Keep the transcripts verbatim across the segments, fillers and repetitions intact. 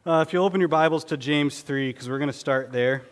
Uh, if you'll open your Bibles to James three, because we're going to start there.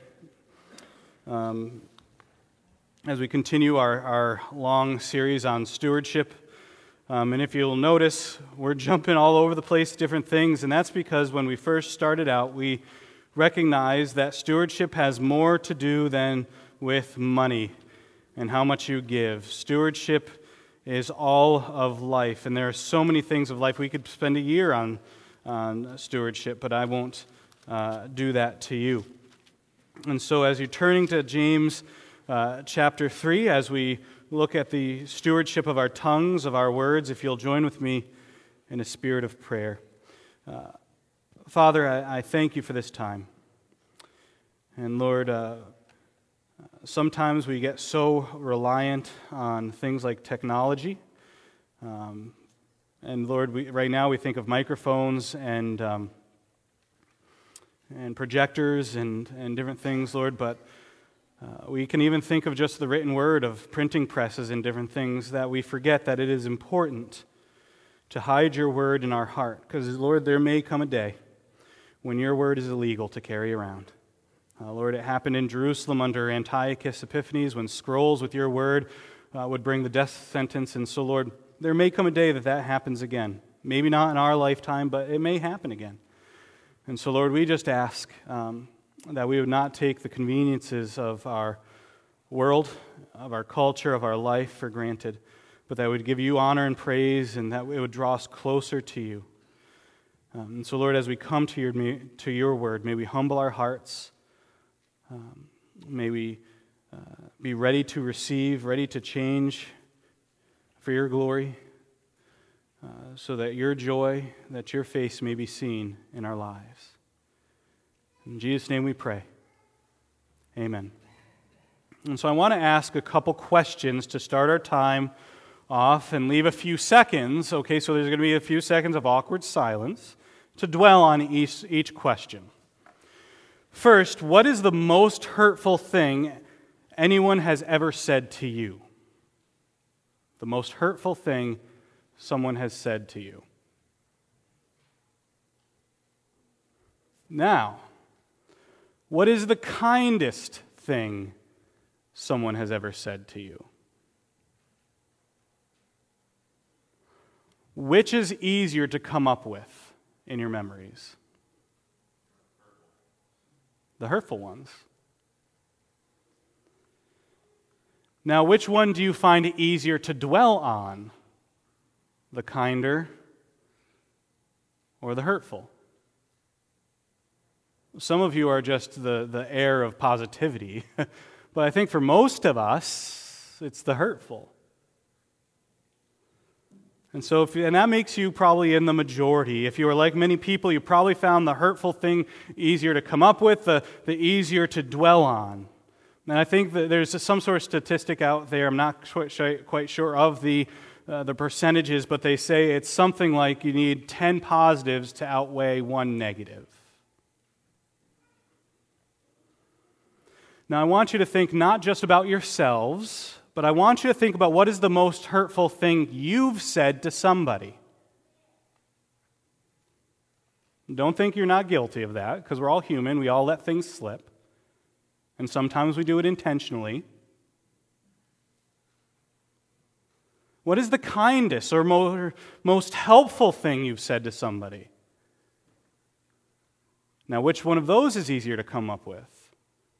Um, as we continue our, our long series on stewardship. Um, and if you'll notice, we're jumping all over the place, different things, and that's because when we first started out, we recognized that stewardship has more to do than with money and how much you give. Stewardship is all of life, and there are so many things of life. We could spend a year on on stewardship, but I won't uh, do that to you. And so as you're turning to James uh, chapter three, as we look at the stewardship of our tongues, of our words, if you'll join with me in a spirit of prayer. Uh, Father, I, I thank you for this time. And Lord, uh, sometimes we get so reliant on things like technology. Um, And Lord, we, right now we think of microphones and um, and projectors and, and different things, Lord, but uh, we can even think of just the written word of printing presses and different things, that we forget that it is important to hide your word in our heart. Because, Lord, there may come a day when your word is illegal to carry around. Uh, Lord, it happened in Jerusalem under Antiochus Epiphanes when scrolls with your word uh, would bring the death sentence. And so, Lord, there may come a day that that happens again. Maybe not in our lifetime, but it may happen again. And so, Lord, we just ask um, that we would not take the conveniences of our world, of our culture, of our life for granted, but that we would give you honor and praise, and that it would draw us closer to you. Um, and so, Lord, as we come to your to your word, may we humble our hearts. Um, may we uh, be ready to receive, ready to change for your glory, uh, so that your joy, that your face may be seen in our lives. In Jesus' name we pray. Amen. And so I want to ask a couple questions to start our time off and leave a few seconds, okay, so there's going to be a few seconds of awkward silence to dwell on each, each question. First, what is the most hurtful thing anyone has ever said to you? The most hurtful thing someone has said to you. Now, what is the kindest thing someone has ever said to you? Which is easier to come up with in your memories? The hurtful ones. Now, which one do you find it easier to dwell on? The kinder or the hurtful? Some of you are just the, the air of positivity, but I think for most of us, it's the hurtful. And so, if, and that makes you probably in the majority. If you are like many people, you probably found the hurtful thing easier to come up with, the, the easier to dwell on. And I think that there's some sort of statistic out there, I'm not quite sure of the uh, the percentages, but they say it's something like you need ten positives to outweigh one negative. Now I want you to think not just about yourselves, but I want you to think about what is the most hurtful thing you've said to somebody. Don't think you're not guilty of that, because we're all human, we all let things slip. And sometimes we do it intentionally. What is the kindest or more, most helpful thing you've said to somebody? Now, which one of those is easier to come up with?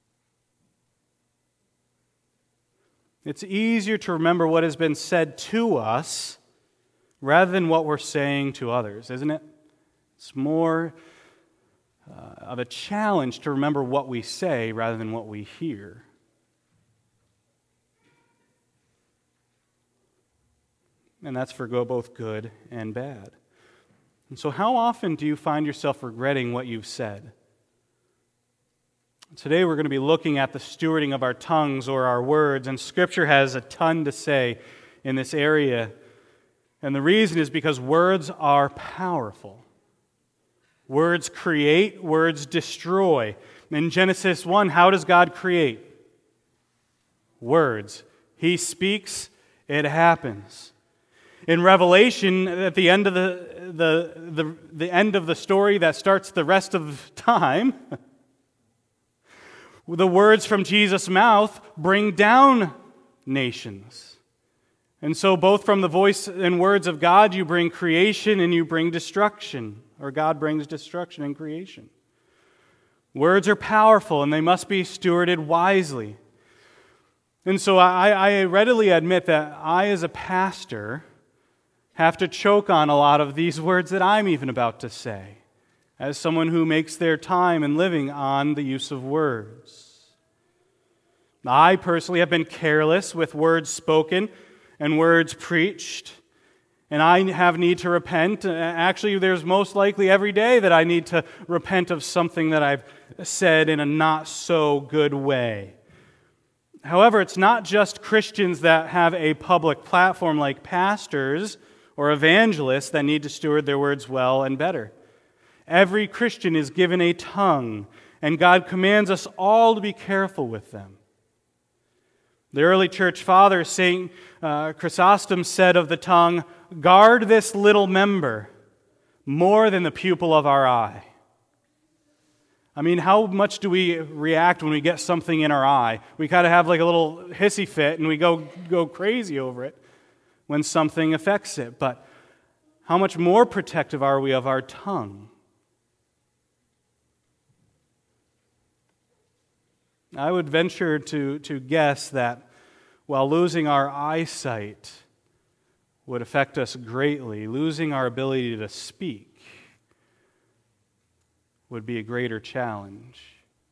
It's easier to remember what has been said to us rather than what we're saying to others, isn't it? It's more Uh, of a challenge to remember what we say rather than what we hear. And that's for both good and bad. And so how often do you find yourself regretting what you've said? Today we're going to be looking at the stewarding of our tongues or our words, and Scripture has a ton to say in this area. And the reason is because words are powerful. Words create, words destroy. In Genesis one, how does God create? Words. He speaks, it happens. In Revelation, at the end of the, the, the, the end of the story that starts the rest of time, the words from Jesus' mouth bring down nations. And so both from the voice and words of God, you bring creation and you bring destruction, or God brings destruction and creation. Words are powerful and they must be stewarded wisely. And so I, I readily admit that I, as a pastor, have to choke on a lot of these words that I'm even about to say, as someone who makes their time and living on the use of words. I personally have been careless with words spoken and words preached, and I have need to repent. Actually, there's most likely every day that I need to repent of something that I've said in a not so good way. However, it's not just Christians that have a public platform like pastors or evangelists that need to steward their words well and better. Every Christian is given a tongue, and God commands us all to be careful with them. The early church father, Saint uh, Chrysostom, said of the tongue, "Guard this little member more than the pupil of our eye." I mean, how much do we react when we get something in our eye? We kind of have like a little hissy fit and we go, go crazy over it when something affects it. But how much more protective are we of our tongue? I would venture to, to guess that while losing our eyesight would affect us greatly, losing our ability to speak would be a greater challenge.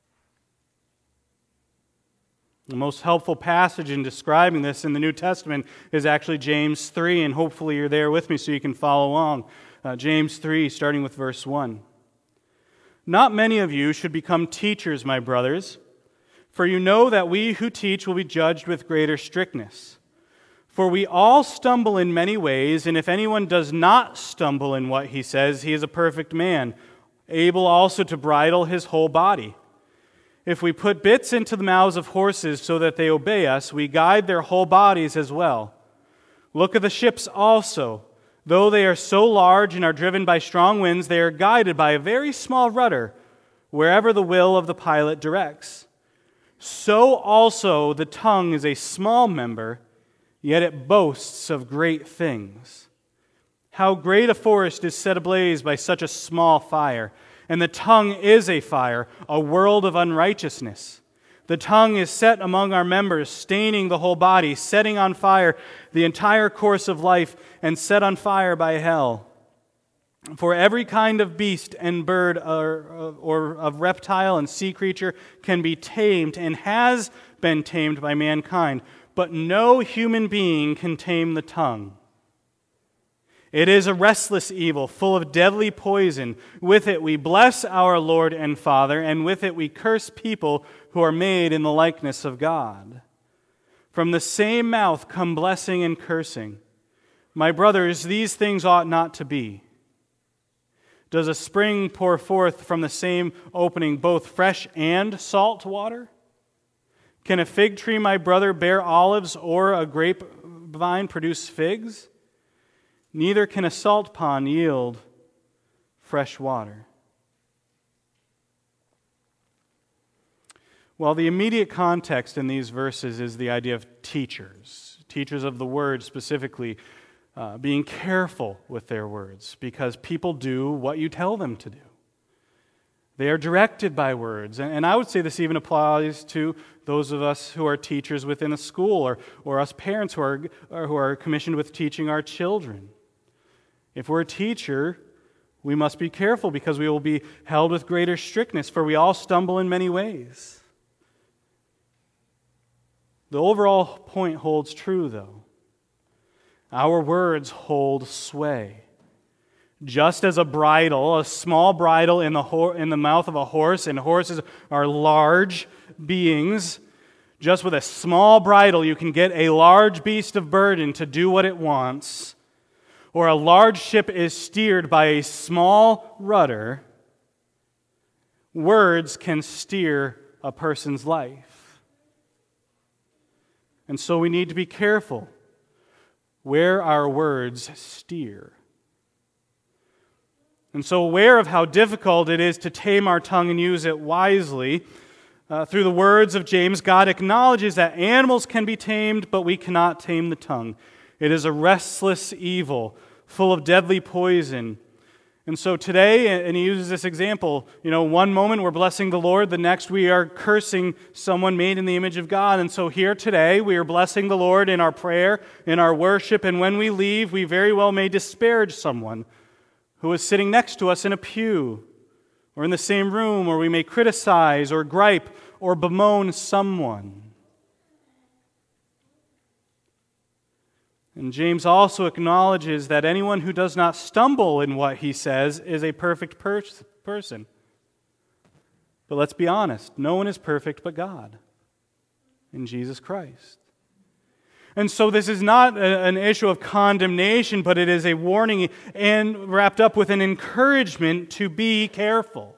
The most helpful passage in describing this in the New Testament is actually James three, and hopefully you're there with me so you can follow along. Uh, James three, starting with verse one. "Not many of you should become teachers, my brothers, for you know that we who teach will be judged with greater strictness. For we all stumble in many ways, and if anyone does not stumble in what he says, he is a perfect man, able also to bridle his whole body. If we put bits into the mouths of horses so that they obey us, we guide their whole bodies as well. Look at the ships also. Though they are so large and are driven by strong winds, they are guided by a very small rudder, wherever the will of the pilot directs. So also the tongue is a small member, yet it boasts of great things. How great a forest is set ablaze by such a small fire! And the tongue is a fire, a world of unrighteousness. The tongue is set among our members, staining the whole body, setting on fire the entire course of life, and set on fire by hell. For every kind of beast and bird or, or of reptile and sea creature can be tamed and has been tamed by mankind, but no human being can tame the tongue. It is a restless evil, full of deadly poison. With it we bless our Lord and Father, and with it we curse people who are made in the likeness of God. From the same mouth come blessing and cursing. My brothers, these things ought not to be. Does a spring pour forth from the same opening both fresh and salt water? Can a fig tree, my brother, bear olives, or a grapevine produce figs? Neither can a salt pond yield fresh water. Well, the immediate context in these verses is the idea of teachers, teachers of the word specifically, uh, being careful with their words, because people do what you tell them to do. They are directed by words. And, and I would say this even applies to those of us who are teachers within a school, or, or us parents who are, or who are commissioned with teaching our children. If we're a teacher, we must be careful because we will be held with greater strictness, for we all stumble in many ways. The overall point holds true, though. Our words hold sway. Just as a bridle, a small bridle in the ho- in the mouth of a horse, and horses are large beings, just with a small bridle you can get a large beast of burden to do what it wants. Or a large ship is steered by a small rudder. Words can steer a person's life. And so we need to be careful where our words steer. And so, aware of how difficult it is to tame our tongue and use it wisely, uh, through the words of James, God acknowledges that animals can be tamed, but we cannot tame the tongue. It is a restless evil, full of deadly poison. And so today, and he uses this example, you know, one moment we're blessing the Lord, the next we are cursing someone made in the image of God. And so here today, we are blessing the Lord in our prayer, in our worship, and when we leave, we very well may disparage someone who is sitting next to us in a pew, or in the same room, or we may criticize, or gripe, or bemoan someone. And James also acknowledges that anyone who does not stumble in what he says is a perfect pers- person. But let's be honest, no one is perfect but God in Jesus Christ. And so this is not a, an issue of condemnation, but it is a warning and wrapped up with an encouragement to be careful,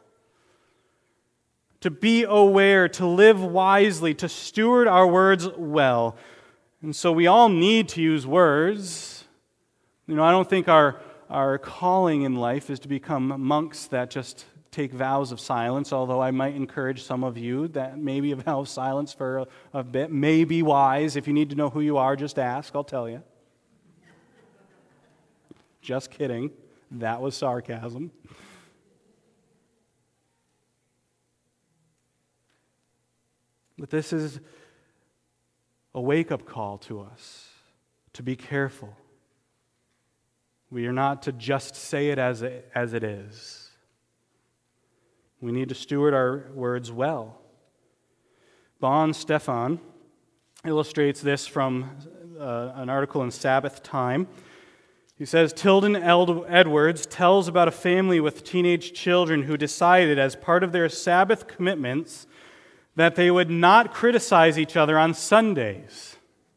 to be aware, to live wisely, to steward our words well. And so we all need to use words. You know, I don't think our, our calling in life is to become monks that just take vows of silence, although I might encourage some of you that maybe a vow of silence for a, a bit may be wise. If you need to know who you are, just ask, I'll tell you. Just kidding. That was sarcasm. But this is a wake-up call to us to be careful. We are not to just say it as it, as it is. We need to steward our words well. Bon Stefan illustrates this from uh, an article in Sabbath Time. He says, Tilden Edwards tells about a family with teenage children who decided as part of their Sabbath commitments that they would not criticize each other on Sundays.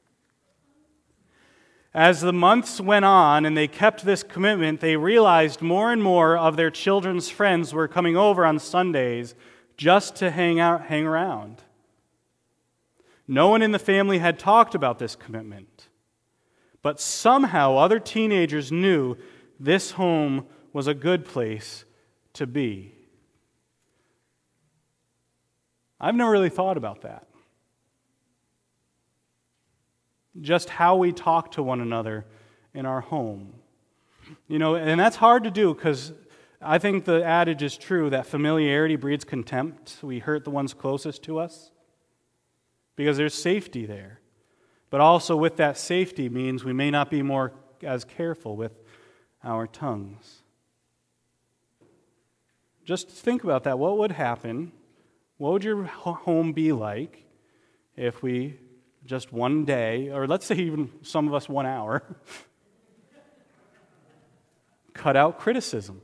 As the months went on and they kept this commitment, they realized more and more of their children's friends were coming over on Sundays just to hang out, hang around. No one in the family had talked about this commitment, but somehow other teenagers knew this home was a good place to be. I've never really thought about that. Just how we talk to one another in our home. You know, and that's hard to do because I think the adage is true that familiarity breeds contempt. We hurt the ones closest to us because there's safety there. But also with that safety means we may not be more as careful with our tongues. Just think about that. What would happen? What would your home be like if we just one day, or let's say even some of us one hour, cut out criticism?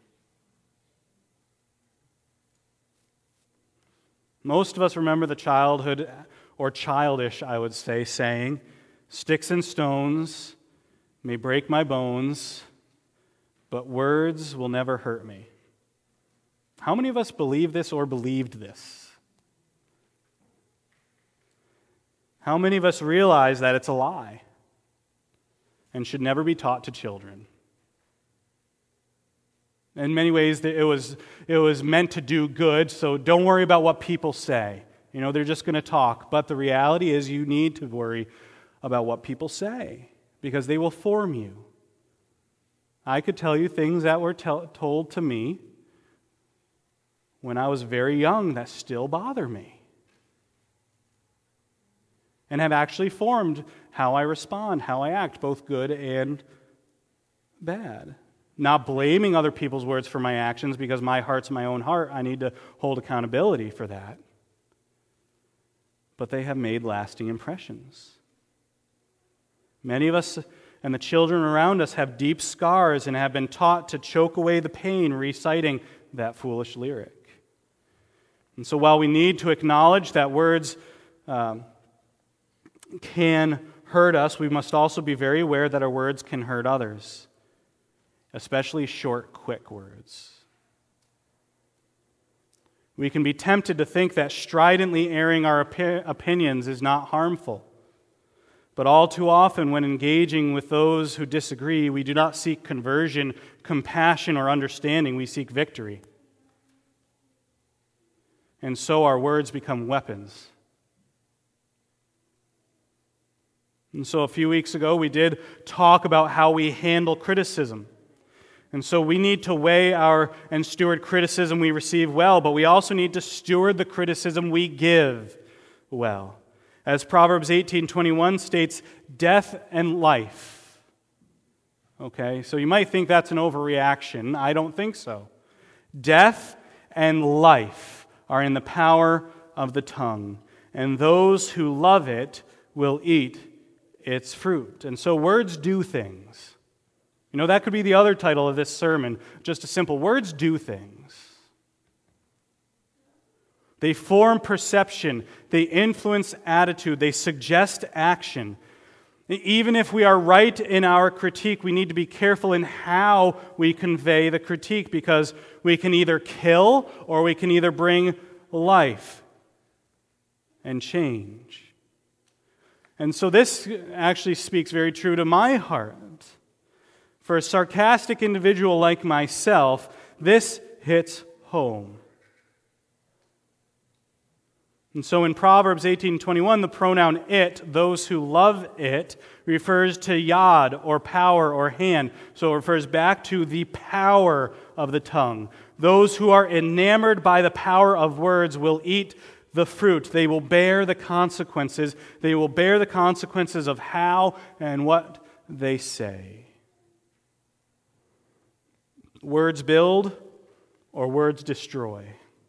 Most of us remember the childhood, or childish, I would say, saying, "Sticks and stones may break my bones, but words will never hurt me." How many of us believe this or believed this? How many of us realize that it's a lie and should never be taught to children? In many ways, it was, it was meant to do good, so don't worry about what people say. You know, they're just going to talk. But the reality is you need to worry about what people say because they will form you. I could tell you things that were tell, told to me when I was very young that still bother me and have actually formed how I respond, how I act, both good and bad. Not blaming other people's words for my actions because my heart's my own heart. I need to hold accountability for that. But they have made lasting impressions. Many of us and the children around us have deep scars and have been taught to choke away the pain reciting that foolish lyric. And so while we need to acknowledge that words um, can hurt us, we must also be very aware that our words can hurt others, especially short, quick words. We can be tempted to think that stridently airing our opi- opinions is not harmful. But all too often, when engaging with those who disagree, we do not seek conversion, compassion, or understanding. We seek victory. And so our words become weapons. And so a few weeks ago, we did talk about how we handle criticism. And so we need to weigh our and steward criticism we receive well, but we also need to steward the criticism we give well. As Proverbs eighteen twenty-one states, death and life. Okay, so you might think that's an overreaction. I don't think so. Death and life are in the power of the tongue, and those who love it will eat its fruit. And so words do things. You know, that could be the other title of this sermon, just a simple, words do things. They form perception, they influence attitude, they suggest action. Even if we are right in our critique, we need to be careful in how we convey the critique, because we can either kill or we can either bring life and change. And so this actually speaks very true to my heart. For a sarcastic individual like myself, this hits home. And so in Proverbs eighteen twenty-one, the pronoun it, those who love it, refers to yad, or power, or hand. So it refers back to the power of the tongue. Those who are enamored by the power of words will eat the fruit. They will bear the consequences. They will bear the consequences of how and what they say. Words build or words destroy.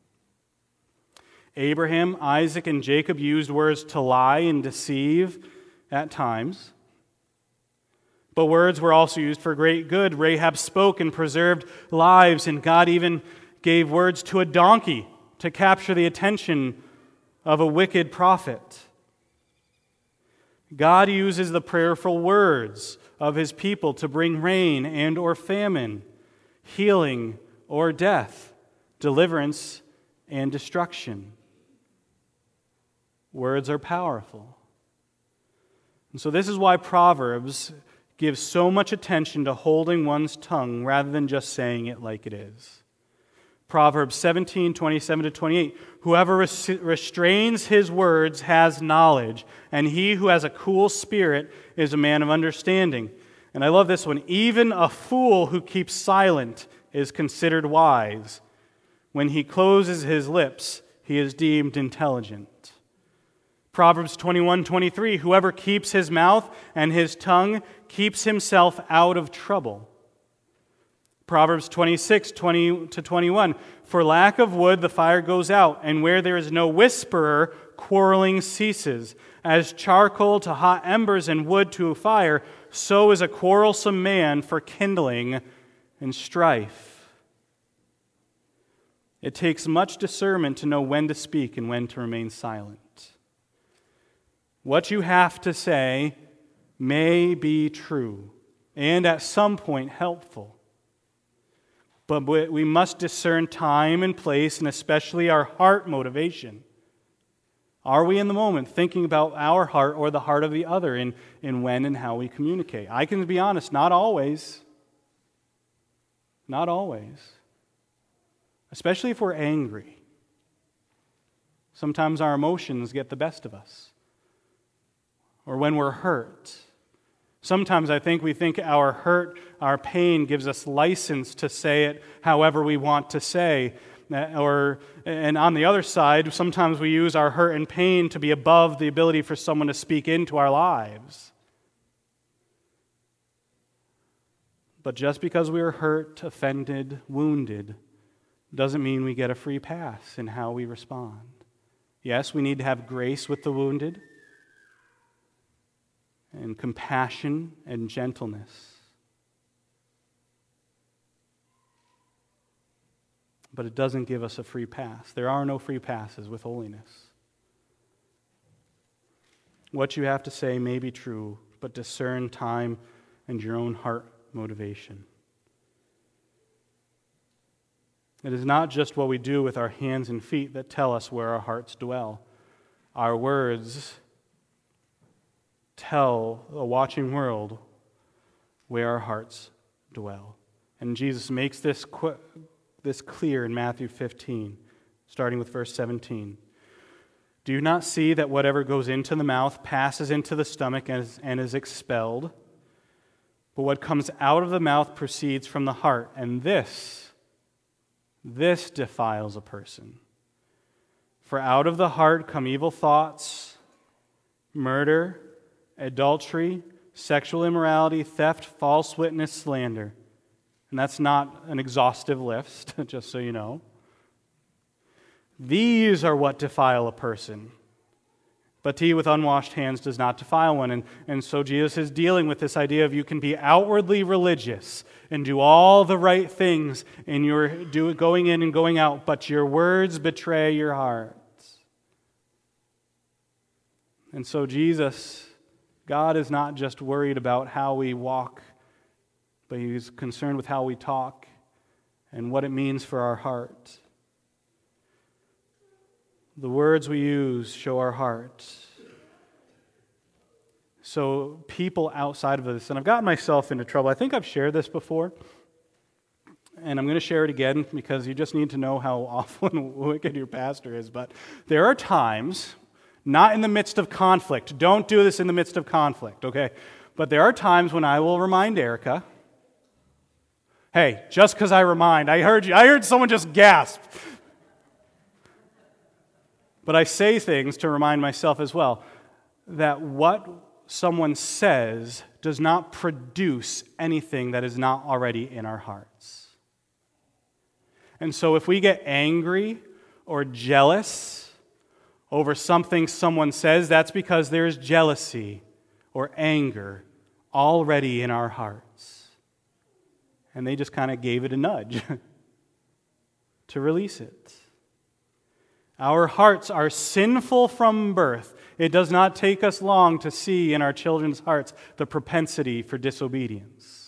Abraham, Isaac, and Jacob used words to lie and deceive at times. But words were also used for great good. Rahab spoke and preserved lives, and God even gave words to a donkey to capture the attention of a wicked prophet. God uses the prayerful words of His people to bring rain and or famine, healing or death, deliverance and destruction. Words are powerful. And so this is why Proverbs gives so much attention to holding one's tongue rather than just saying it like it is. Proverbs seventeen, twenty-seven to twenty-eight, whoever res- restrains his words has knowledge, and he who has a cool spirit is a man of understanding. And I love this one. Even a fool who keeps silent is considered wise. When he closes his lips, he is deemed intelligent. Proverbs twenty-one, twenty-three, whoever keeps his mouth and his tongue keeps himself out of trouble. Proverbs twenty-six, twenty to twenty-one, for lack of wood the fire goes out, and where there is no whisperer, quarreling ceases. As charcoal to hot embers and wood to a fire, so is a quarrelsome man for kindling and strife. It takes much discernment to know when to speak and when to remain silent. What you have to say may be true and at some point helpful. But we must discern time and place, and especially our heart motivation. Are we in the moment thinking about our heart or the heart of the other in, in when and how we communicate? I can be honest, not always. Not always. Especially if we're angry. Sometimes our emotions get the best of us. Or when we're hurt. Sometimes I think we think our hurt, our pain gives us license to say it however we want to say. Or, and on the other side, sometimes we use our hurt and pain to be above the ability for someone to speak into our lives. But just because we are hurt, offended, wounded, doesn't mean we get a free pass in how we respond. Yes, we need to have grace with the wounded, and compassion and gentleness. But it doesn't give us a free pass. There are no free passes with holiness. What you have to say may be true, but discern time and your own heart motivation. It is not just what we do with our hands and feet that tell us where our hearts dwell. Our words tell a watching world where our hearts dwell. And Jesus makes this, qu- this clear in Matthew fifteen, starting with verse seventeen. Do you not see that whatever goes into the mouth passes into the stomach and is, and is expelled? But what comes out of the mouth proceeds from the heart, and this, this defiles a person. For out of the heart come evil thoughts, murder, adultery, sexual immorality, theft, false witness, slander. And that's not an exhaustive list, just so you know. These are what defile a person. But to eat with unwashed hands does not defile one. And, and so Jesus is dealing with this idea of you can be outwardly religious and do all the right things in your do, going in and going out, but your words betray your heart. And so Jesus, God is not just worried about how we walk, but He's concerned with how we talk and what it means for our heart. The words we use show our heart. So people outside of this, and I've gotten myself into trouble. I think I've shared this before, and I'm going to share it again because you just need to know how awful and wicked your pastor is. But there are times, not in the midst of conflict. Don't do this in the midst of conflict, okay? But there are times when I will remind Erica, hey, just because I remind, I heard you, I heard someone just gasp. But I say things to remind myself as well that what someone says does not produce anything that is not already in our hearts. And so if we get angry or jealous over something someone says, that's because there's jealousy or anger already in our hearts. And they just kind of gave it a nudge to release it. Our hearts are sinful from birth. It does not take us long to see in our children's hearts the propensity for disobedience.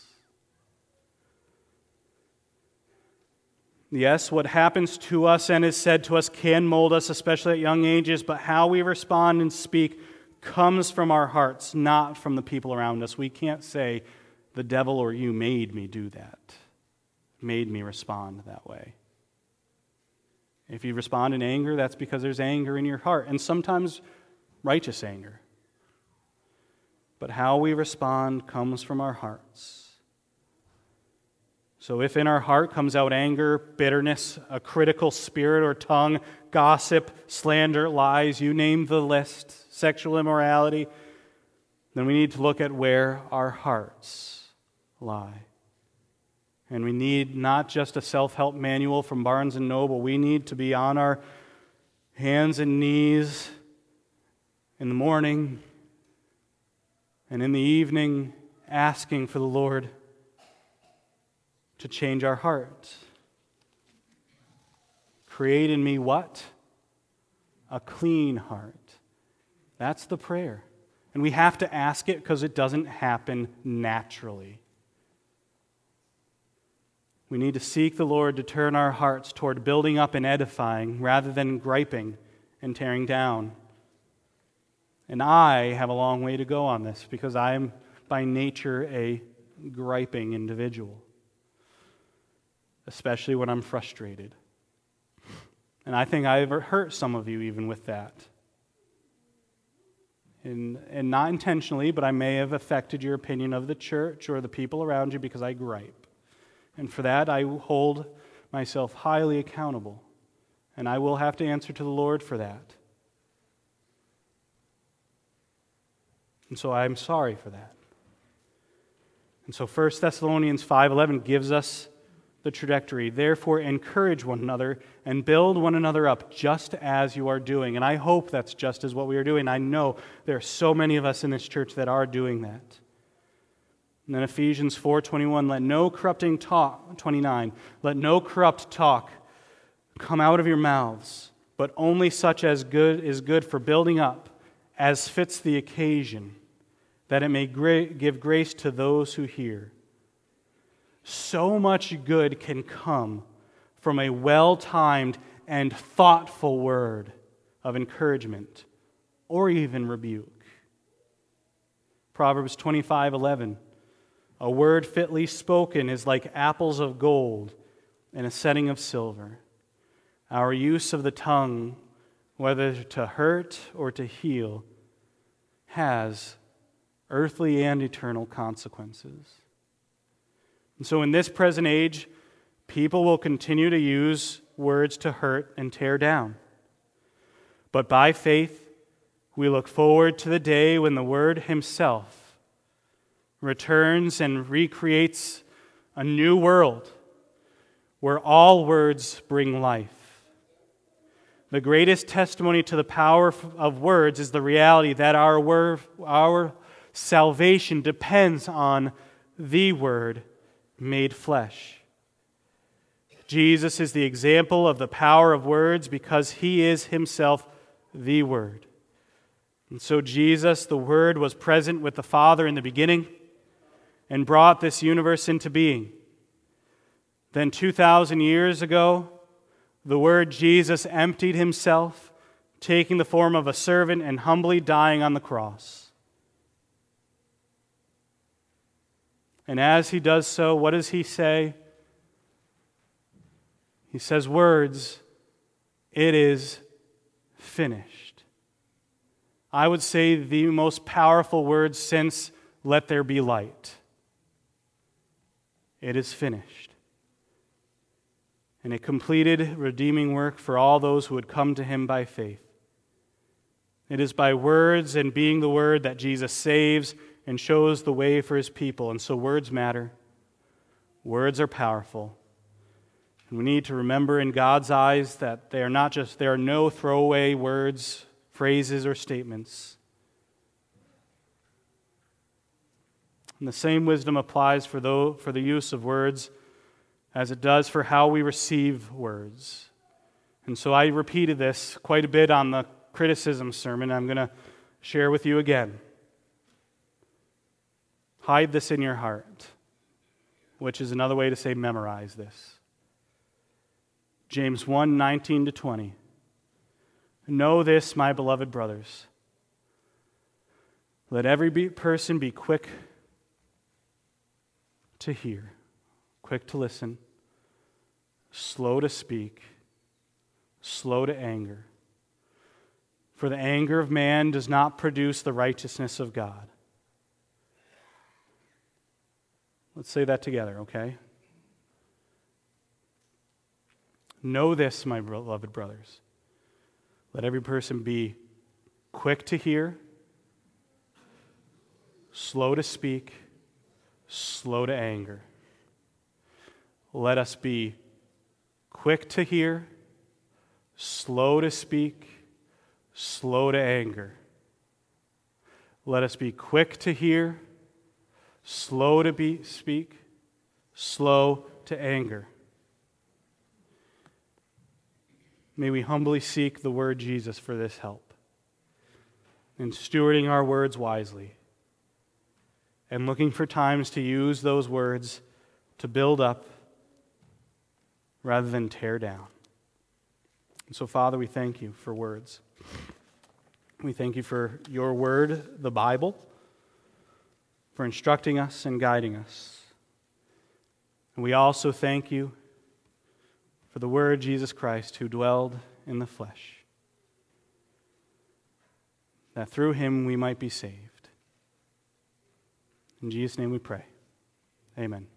Yes, what happens to us and is said to us can mold us, especially at young ages, but how we respond and speak comes from our hearts, not from the people around us. We can't say, the devil or you made me do that, made me respond that way. If you respond in anger, that's because there's anger in your heart, and sometimes righteous anger. But how we respond comes from our hearts. So if in our heart comes out anger, bitterness, a critical spirit or tongue, gossip, slander, lies, you name the list, sexual immorality, then we need to look at where our hearts lie. And we need not just a self-help manual from Barnes and Noble. We need to be on our hands and knees in the morning and in the evening asking for the Lord to change our heart. Create in me what? A clean heart. That's the prayer. And we have to ask it because it doesn't happen naturally. We need to seek the Lord to turn our hearts toward building up and edifying rather than griping and tearing down. And I have a long way to go on this because I am by nature a griping individual, especially when I'm frustrated. And I think I've hurt some of you even with that. And, and not intentionally, but I may have affected your opinion of the church or the people around you because I gripe. And for that, I hold myself highly accountable. And I will have to answer to the Lord for that. And so I'm sorry for that. And so First Thessalonians five eleven gives us the trajectory. Therefore, encourage one another and build one another up just as you are doing. And I hope that's just as what we are doing. I know there are so many of us in this church that are doing that. And then Ephesians four twenty-one, let no corrupting talk, twenty-nine, let no corrupt talk come out of your mouths, but only such as good is good for building up, as fits the occasion, that it may gra- give grace to those who hear. So much good can come from a well-timed and thoughtful word of encouragement or even rebuke. Proverbs twenty-five eleven. A word fitly spoken is like apples of gold in a setting of silver. Our use of the tongue, whether to hurt or to heal, has earthly and eternal consequences. And so in this present age, people will continue to use words to hurt and tear down. But by faith, we look forward to the day when the Word Himself returns and recreates a new world where all words bring life. The greatest testimony to the power of words is the reality that our word, our salvation depends on the Word made flesh. Jesus is the example of the power of words because He is Himself the Word. And so Jesus, the Word, was present with the Father in the beginning and brought this universe into being. Then two thousand years ago, the Word Jesus emptied Himself, taking the form of a servant and humbly dying on the cross. And as He does so, what does He say? He says words, "It is finished." I would say the most powerful words since "Let there be light." It is finished. And it completed redeeming work for all those who would come to Him by faith. It is by words and being the Word that Jesus saves and shows the way for His people. And so words matter. Words are powerful. And we need to remember in God's eyes that they are not just, there are no throwaway words, phrases, or statements. And the same wisdom applies for the, for the use of words as it does for how we receive words. And so I repeated this quite a bit on the criticism sermon. I'm going to share with you again. Hide this in your heart, which is another way to say memorize this. James one, nineteen to twenty. Know this, my beloved brothers. Let every be- person be quick to hear, quick to listen, slow to speak, slow to anger. For the anger of man does not produce the righteousness of God. Let's say that together, okay? Know this, my beloved brothers. Let every person be quick to hear, slow to speak, slow to anger. Let us be quick to hear, slow to speak, slow to anger. Let us be quick to hear, slow to be, speak, slow to anger. May we humbly seek the word Jesus for this help in stewarding our words wisely and looking for times to use those words to build up rather than tear down. And so, Father, we thank you for words. We thank you for your word, the Bible, for instructing us and guiding us. And we also thank you for the Word, Jesus Christ, who dwelled in the flesh, that through Him we might be saved. In Jesus' name we pray. Amen.